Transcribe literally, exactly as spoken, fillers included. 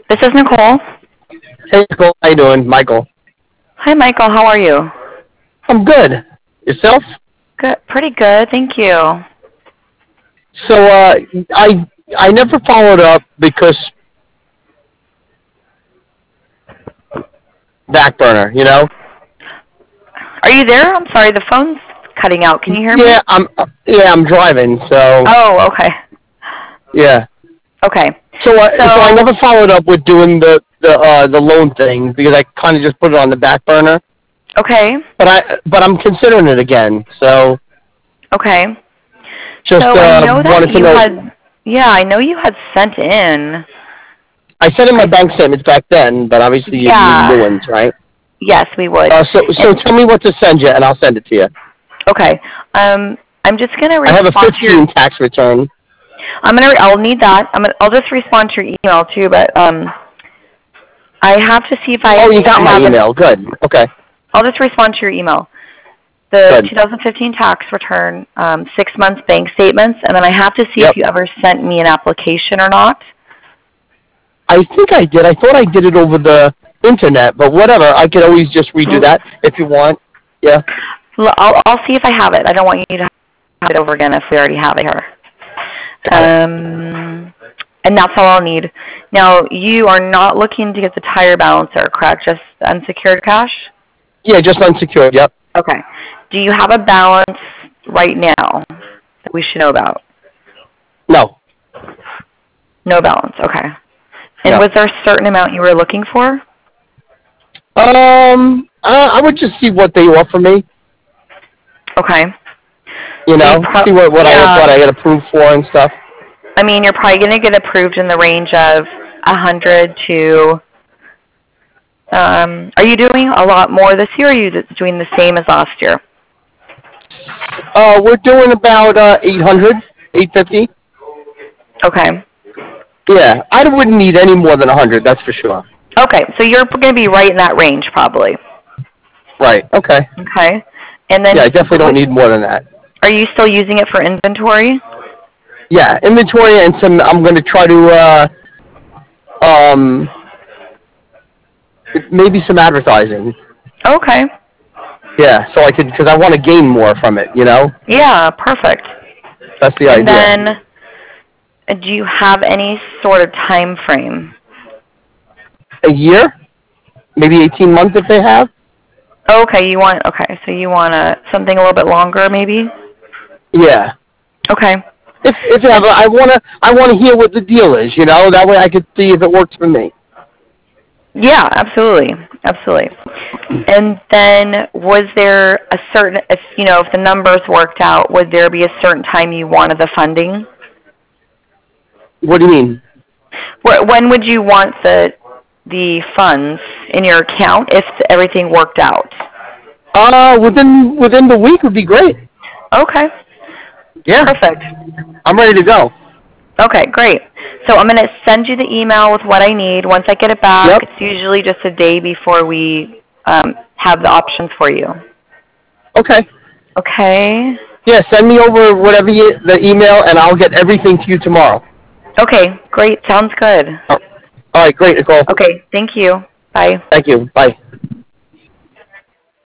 This is Nicole. Hey, Nicole. How you doing? Michael. Hi, Michael. How are you? I'm good. Yourself? Good. Pretty good. Thank you. So, uh, I I never followed up because back burner, you know? Are you there? I'm sorry. The phone's cutting out. Can you hear me? Yeah, I'm yeah, I'm driving, so Oh, okay. yeah. Okay. So, uh, So, so I never followed up with doing the the uh, the loan thing because I kind of just put it on the back burner. okay. But I but I'm considering it again. So Okay. just So I uh, know that wanted to you know. had, yeah, I know you had sent in. I sent in my I, bank statements back then, but obviously you need new yeah. ones, right? Yes, we would. Uh, so so And tell me what to send you, and I'll send it to you. okay. Um, I'm just gonna I have a respond to your. fifteen tax return. I'm gonna. I'll need that. I'm gonna. I'll just respond to your email too. But um, I have to see if I. Oh, you got I my have an. email. Good. Okay. I'll just respond to your email. The Good. two thousand fifteen tax return, um, six months bank statements, and then I have to see if Yep. you ever sent me an application or not. I think I did. I thought I did it over the internet, but whatever. I could always just redo L- that if you want. Yeah. I'll I'll see if I have it. I don't want you to have it over again if we already have it here. Got it. Um, and that's all I'll need. Now, you are not looking to get the tire balancer, correct? Just unsecured cash? Yeah, just unsecured. Yep. Okay. Do you have a balance right now that we should know about? No. No balance. Okay. And No. was there a certain amount you were looking for? Um, uh, I would just see what they offer me. Okay. You So you know, pro- see what what I yeah. what I get approved for and stuff. I mean, you're probably going to get approved in the range of a hundred to. Um, are you doing a lot more this year, or are you doing the same as last year? Uh, we're doing about uh eight hundred, eight fifty. Okay. Yeah, I wouldn't need any more than a hundred. That's for sure. Okay, so you're going to be right in that range, probably. Right. Okay. Okay. And then, Yeah, I definitely don't would, need more than that. are you still using it for inventory? Yeah, inventory and some. I'm going to try to uh um maybe some advertising. Okay. Yeah, so I could because I want to gain more from it. You know, Yeah, perfect. that's the And idea. then, uh, do you have any sort of time frame? A year, maybe eighteen months if they have. Okay, you want, okay, so you want a, something a little bit longer, maybe? Yeah. Okay. If if you have, a, I wanna I wanna hear what the deal is. You know, that way I could see if it works for me. Yeah, absolutely, absolutely. And then, was there a certain, if you know, if the numbers worked out, would there be a certain time you wanted the funding? What do you mean? Wh- When would you want the the funds in your account if everything worked out? Uh, within within the week would be great. Okay, Yeah, perfect. I'm ready to go. Okay, great. So I'm going to send you the email with what I need. Once I get it back, Yep. it's usually just a day before we um, have the options for you. Okay. Okay. Yeah, send me over whatever you, the email, and I'll get everything to you tomorrow. Okay, great. Sounds good. All right, great, Nicole. Okay, thank you. Bye. Thank you. Bye.